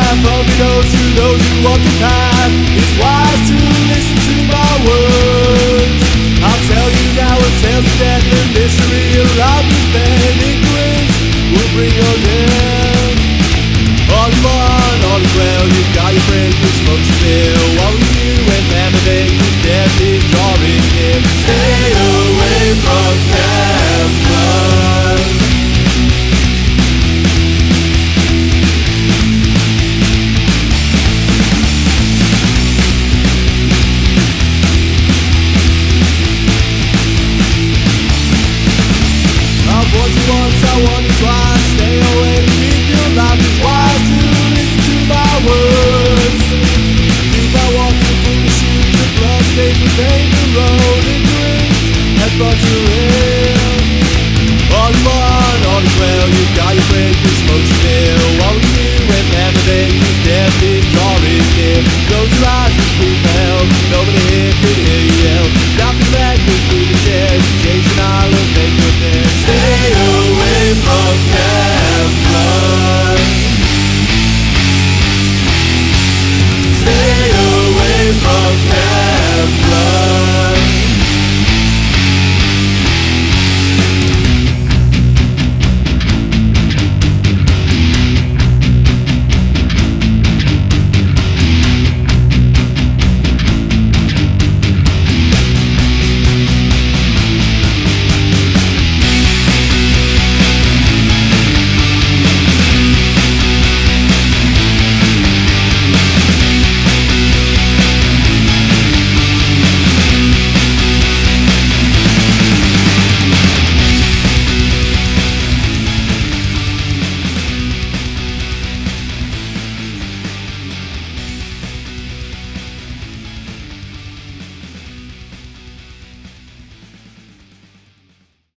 path, unbeknownst to those who walk the path. It's wise to listen to my words. I'll tell you now of tales of death and mystery, around this band ignorance will bring your death. All is fun, all is well, you've got your friends with smoke to fill. What will you when Hammerbank is death is drawing near? Stay away from campus. I warned you once, I warned you twice.